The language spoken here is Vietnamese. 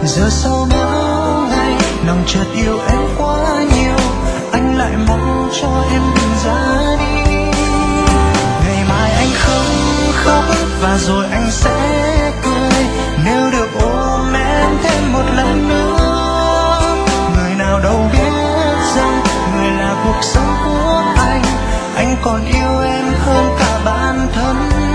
giờ sau bao ngày lòng chợt yêu em quá nhiều, anh lại mong cho em đừng ra đi. Ngày mai anh không khóc và rồi anh sẽ cười, nếu được ôm em thêm một lần nữa. Người nào đâu biết rằng người là cuộc sống của anh còn yêu em hơn cả bản thân.